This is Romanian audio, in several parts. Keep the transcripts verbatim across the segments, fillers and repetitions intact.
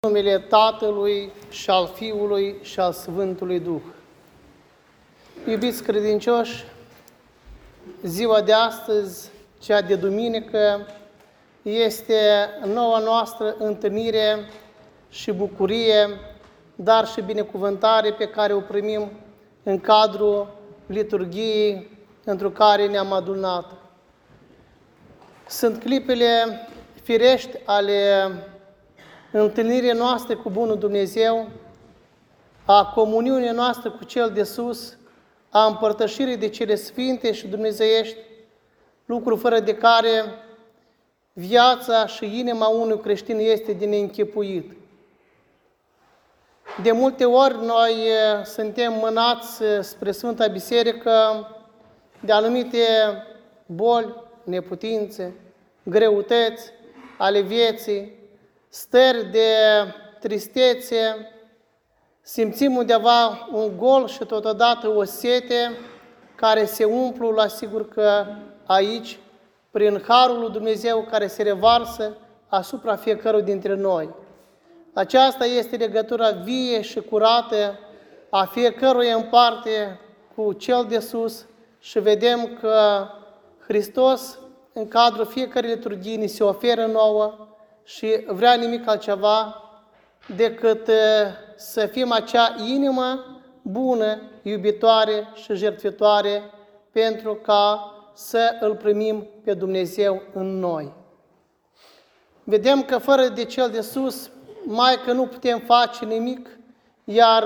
În numele Tatălui și al Fiului și al Sfântului Duh. Iubiți credincioși, ziua de astăzi, cea de duminică, este noua noastră întâlnire și bucurie, dar și binecuvântare pe care o primim în cadrul liturghiei într-o care ne-am adunat. Sunt clipele firești ale întâlnirii noastre cu Bunul Dumnezeu, a comuniunii noastre cu Cel de sus, a împărtășirii de cele sfinte și dumnezeiești, lucru fără de care viața și inima unui creștin este de neînchipuit. De multe ori noi suntem mânați spre Sfânta Biserică de anumite boli, neputințe, greutăți ale vieții, stări de tristețe, simțim undeva un gol și totodată o sete care se umplu, la sigur că aici, prin Harul lui Dumnezeu care se revarsă asupra fiecărui dintre noi. Aceasta este legătura vie și curată a fiecăruia în parte cu Cel de sus și vedem că Hristos, în cadrul fiecărei liturghii, ni se oferă nouă și vrea nimic altceva decât să fim acea inimă bună, iubitoare și jertfitoare pentru ca să îl primim pe Dumnezeu în noi. Vedem că fără de Cel de sus, mai că nu putem face nimic, iar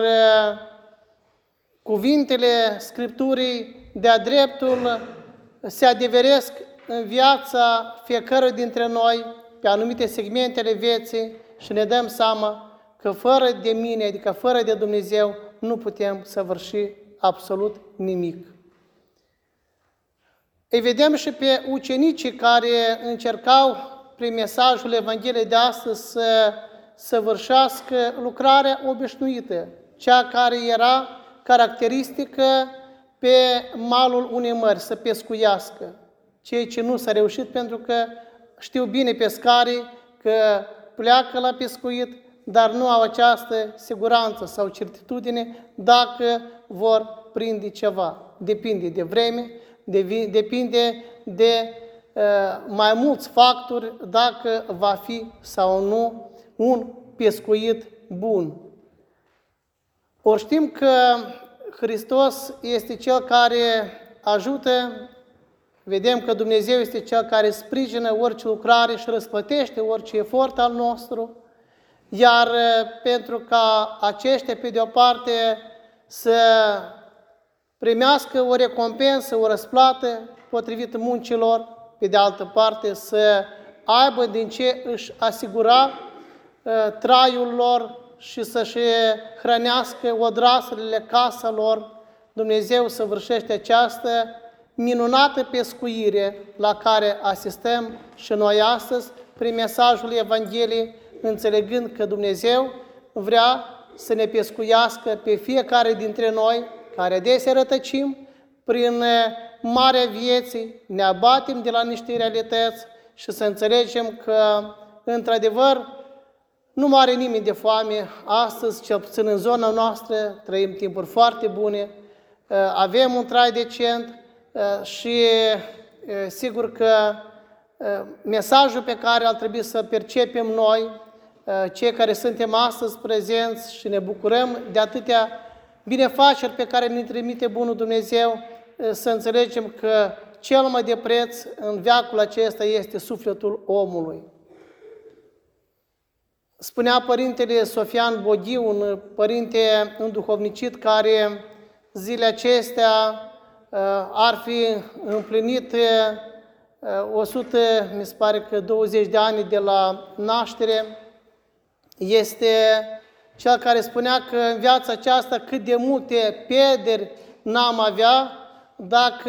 cuvintele Scripturii de-a dreptul se adeveresc în viața fiecărui dintre noi, pe anumite segmente ale vieții și ne dăm seama că fără de mine, adică fără de Dumnezeu, nu putem săvârși absolut nimic. Îi vedem și pe ucenicii care încercau prin mesajul Evangheliei de astăzi să săvârșească lucrarea obișnuită, cea care era caracteristică pe malul unei mări, să pescuiască. Ceea ce nu s-a reușit pentru că știu bine pescarii că pleacă la pescuit, dar nu au această siguranță sau certitudine dacă vor prinde ceva. Depinde de vreme, de, depinde de uh, mai mulți factori dacă va fi sau nu un pescuit bun. Ori știm că Hristos este Cel care ajută. Vedem că Dumnezeu este Cel care sprijină orice lucrare și răsplătește orice efort al nostru, iar pentru ca aceștia, pe de o parte, să primească o recompensă, o răsplată potrivit muncilor, pe de altă parte să aibă din ce își asigura uh, traiul lor și să-și hrănească odraslele casa lor, Dumnezeu săvârșește această minunată pescuire la care asistăm și noi astăzi prin mesajul Evangheliei, înțelegând că Dumnezeu vrea să ne pescuiască pe fiecare dintre noi, care adesea rătăcim prin marea vieții, ne abatem de la niște realități și să înțelegem că, într-adevăr, nu mai are nimeni de foame. Astăzi, cel puțin în zona noastră, trăim timpuri foarte bune, avem un trai decent, și sigur că mesajul pe care ar trebui să percepem noi, cei care suntem astăzi prezenți și ne bucurăm de atâtea binefaceri pe care ne trimite Bunul Dumnezeu, să înțelegem că cel mai de preț în veacul acesta este sufletul omului. Spunea Părintele Sofian Boghiu, un părinte înduhovnicit care zilele acestea ar fi împlinit o sută, mi se pare că douăzeci de ani de la naștere, este cel care spunea că în viața aceasta cât de multe pierderi n-am avea dacă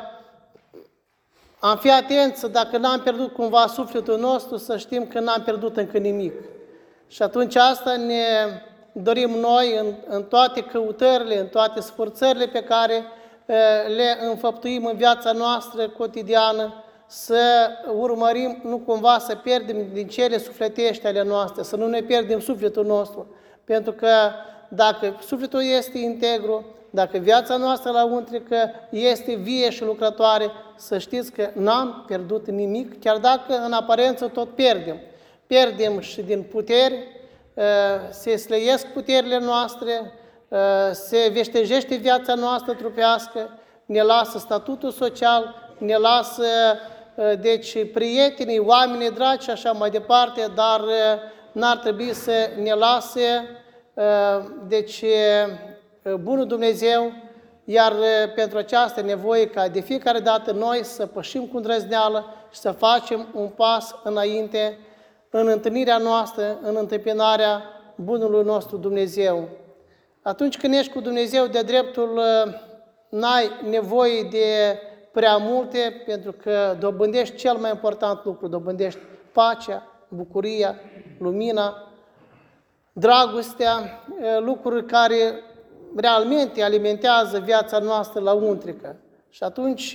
am fi atenți, dacă n-am pierdut cumva sufletul nostru, să știm că n-am pierdut încă nimic. Și atunci asta ne dorim noi în, în toate căutările, în toate sforțările pe care le înfăptuim în viața noastră cotidiană, să urmărim nu cumva să pierdem din cele sufletești ale noastre, să nu ne pierdem sufletul nostru. Pentru că dacă sufletul este integru, dacă viața noastră lăuntrică este vie și lucrătoare, să știți că n-am pierdut nimic, chiar dacă în aparență tot pierdem. Pierdem și din puteri, se slăiesc puterile noastre, se veștejește viața noastră trupească, ne lasă statutul social, ne lasă deci prietenii, oamenii dragi și așa mai departe, dar n-ar trebui să ne lase deci bunul Dumnezeu, iar pentru această nevoie ca de fiecare dată noi să pășim cu îndrăzneală și să facem un pas înainte în întâlnirea noastră, în întâmpinarea bunului nostru Dumnezeu. Atunci când ești cu Dumnezeu de dreptul, n-ai nevoie de prea multe, pentru că dobândești cel mai important lucru, dobândești pacea, bucuria, lumina, dragostea, lucruri care realmente alimentează viața noastră lăuntrică. Și atunci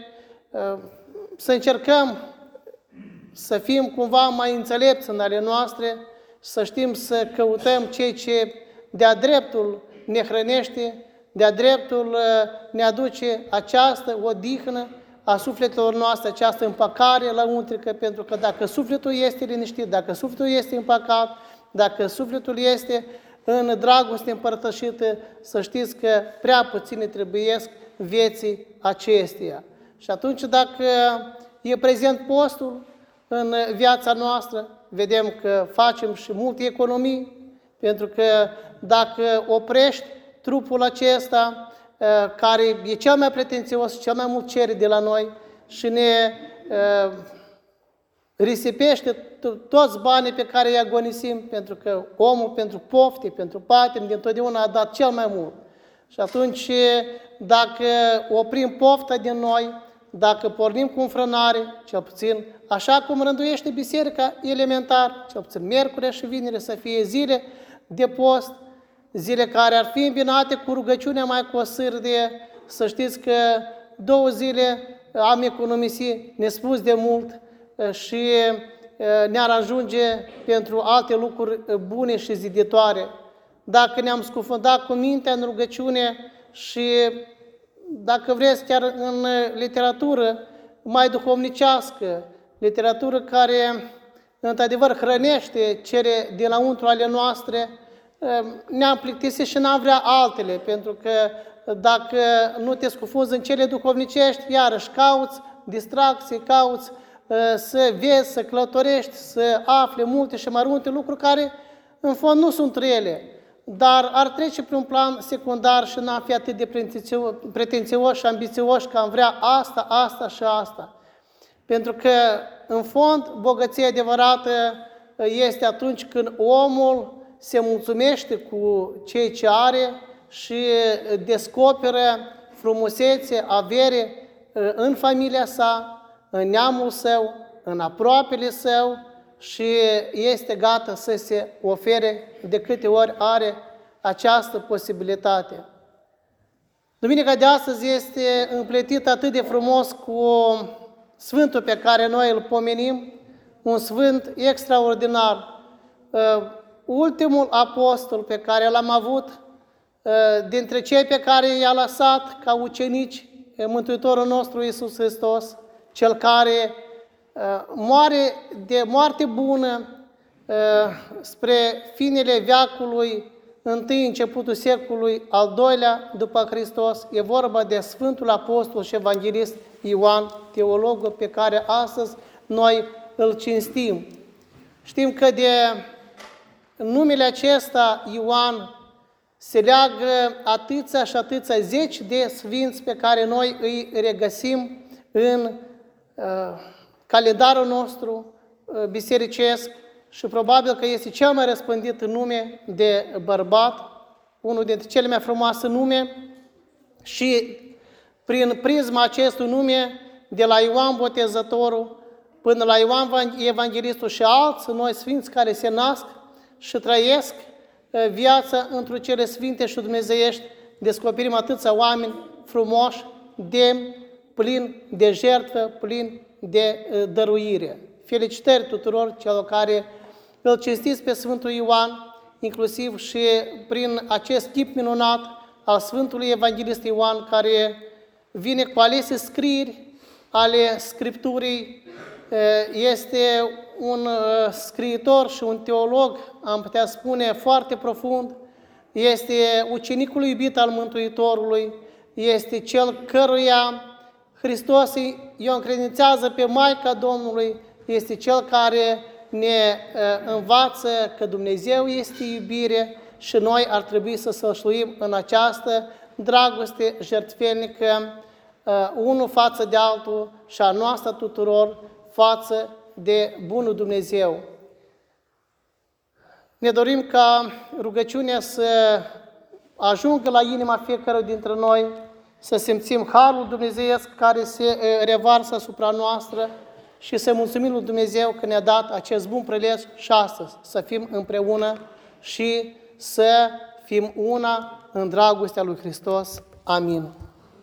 să încercăm să fim cumva mai înțelepți în ale noastre, să știm să căutăm ceea ce de-a dreptul ne hrănește, de-a dreptul ne aduce această odihnă a sufletelor noastre, această împăcare lăuntrică, pentru că dacă sufletul este liniștit, dacă sufletul este împăcat, dacă sufletul este în dragoste împărtășită, să știți că prea puține trebuiesc vieții acesteia. Și atunci dacă e prezent postul în viața noastră, vedem că facem și multe economii, pentru că dacă oprești trupul acesta, care e cel mai pretențios și cel mai mult cere de la noi și ne risipește toți banii pe care îi agonisim, pentru că omul pentru pofte, pentru patim, dintotdeauna a dat cel mai mult. Și atunci, dacă oprim pofta din noi, dacă pornim cu înfrânare, cel puțin, așa cum rânduiește biserica elementar, cel puțin miercuri și vineri să fie zile de post, zile care ar fi îmbinate cu rugăciunea mai cu o sârdie, să știți că două zile am economisit nespus de mult și ne-ar ajunge pentru alte lucruri bune și ziditoare. Dacă ne-am scufundat cu mintea în rugăciune și, dacă vreți, chiar în literatură mai duhovnicească, literatură care, într-adevăr, hrănește cele dinăuntru ale noastre, ne-am plictisit și n-am vrea altele, pentru că dacă nu te scufunzi în cele duhovnicești, iarăși cauți distracție, cauți să vezi, să călătorești, să afli multe și mărunte lucruri care, în fond, nu sunt rele, dar ar trece prin un plan secundar și n-am fi atât de pretențioși și ambițioși că am vrea asta, asta și asta. Pentru că, în fond, bogăția adevărată este atunci când omul se mulțumește cu ceea ce are și descoperă frumusețe, avere în familia sa, în neamul său, în aproapele său și este gata să se ofere de câte ori are această posibilitate. Duminica de astăzi este împletită atât de frumos cu Sfântul pe care noi îl pomenim, un Sfânt extraordinar. Ultimul apostol pe care l-am avut, dintre cei pe care i-a lăsat ca ucenici Mântuitorul nostru Iisus Hristos, cel care moare de moarte bună spre finele veacului întâi, începutul secolului al doilea după Hristos. E vorba de Sfântul Apostol și Evanghelist Ioan, teologul pe care astăzi noi îl cinstim. Știm că de numele acesta, Ioan, se leagă atâția și atâția zeci de sfinți pe care noi îi regăsim în uh, calendarul nostru uh, bisericesc și probabil că este cel mai răspândit nume de bărbat, unul dintre cele mai frumoase nume, și prin prisma acestui nume, de la Ioan Botezătorul până la Ioan Evanghelistul și alți noi sfinți care se nasc și trăiesc viața într-o cele sfinte și dumnezeiești, descoperim atâția oameni frumoși, demni, plini de jertfă, plini de dăruire. Felicitări tuturor celor care îl cinstiți pe Sfântul Ioan, inclusiv și prin acest chip minunat al Sfântului Evanghelist Ioan, care vine cu alese scrieri ale Scripturii. Este un scriitor și un teolog, am putea spune, foarte profund. Este ucenicul iubit al Mântuitorului, este cel căruia Hristos îi încredințează pe Maica Domnului, este cel care ne învață că Dumnezeu este iubire și noi ar trebui să sălșluim în această dragoste jertfelnică, unul față de altul și a noastră tuturor față de bunul Dumnezeu. Ne dorim ca rugăciunea să ajungă la inima fiecăruia dintre noi, să simțim harul dumnezeiesc care se revarsă asupra noastră și să mulțumim lui Dumnezeu că ne-a dat acest bun prilej și astăzi să fim împreună și să fim una în dragostea lui Hristos. Amin.